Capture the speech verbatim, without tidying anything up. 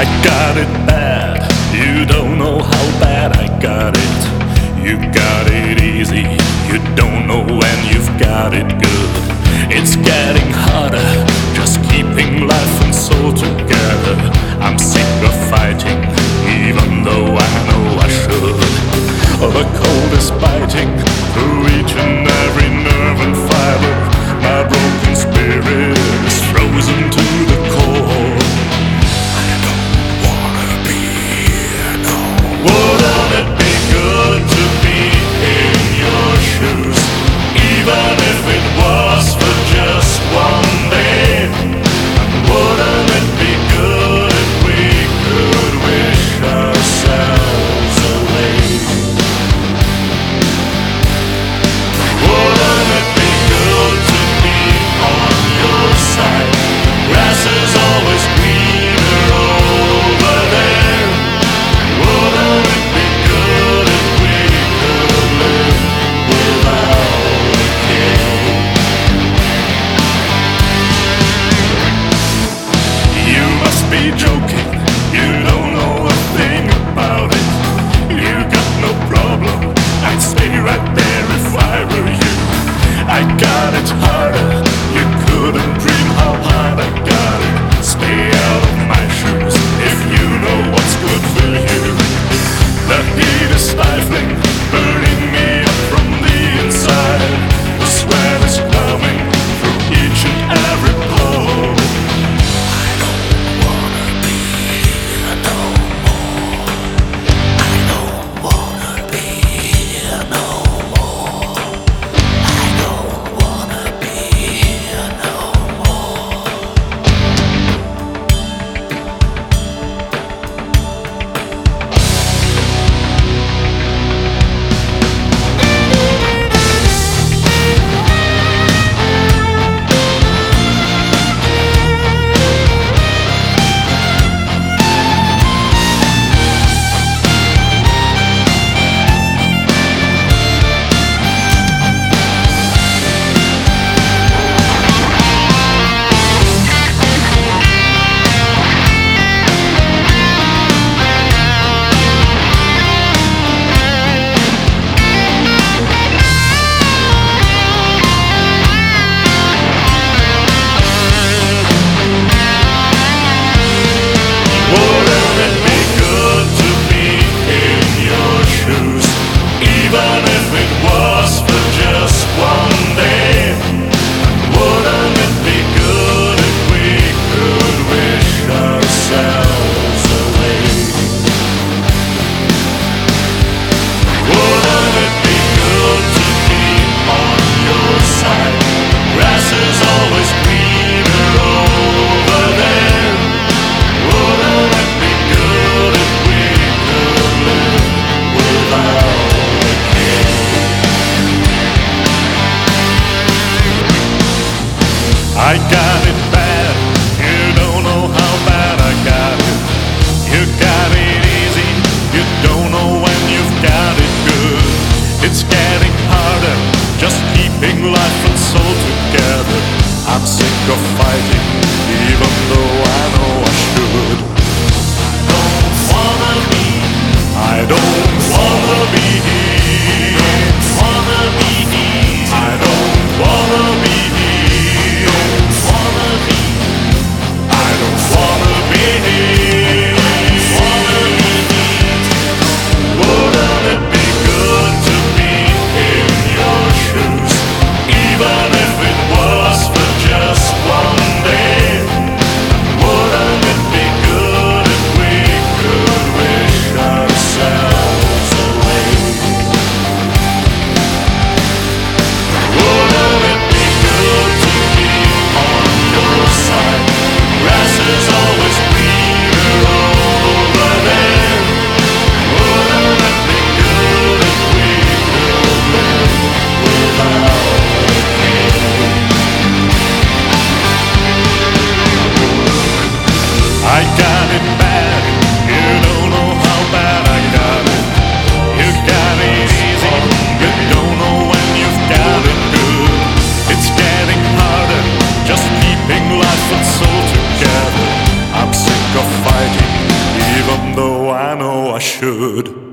I got it bad, you don't know how bad I got it. You got it easy, you don't know when you've got it good. It's getting harder, just keeping life and soul together. I'm sick of fighting, even though I know I should. The cold is biting through each and every nerve and fiber. My broken spirit is frozen to the core. Wouldn't it be good to be in your shoes, even if it was for just one day? Wouldn't it be good if we could wish ourselves away? Wouldn't it be good to be on your side? Grass is always greener over there. Wouldn't it be good if we could live without a care? You must be joking, you don't know a thing about it. You got no problem, I'd stay right there if I were you. I got it harder, you couldn't dream how hard I got it. Stay out of my shoes if you know what's good for you. The heat is stifling, burning me up from the inside. The sweat is coming through each and every pore. I don't wanna be here no more. I don't wanna be here no more. I don't wanna be here no more. Wouldn't it be good to be in your shoes, even if it was for just one day? Wouldn't it be good if we could wish ourselves away? Wouldn't it be good to be on your side? Grass is always greener over there. Wouldn't it be good if we could live without a care? I got it bad, you don't know how bad I got it. You got it easy, you don't know when you've got it good. It's getting harder, just keeping life and soul together. I'm sick of fighting, even though I know I should. Don't wanna be, I don't wanna be here. Wanna be here. I don't wanna be here. Don't wanna be. I don't wanna be here. Wanna be here. Wouldn't it be good to be in your shoes, even if it was for just one day? Wouldn't it be good if we could wish ourselves away? I should.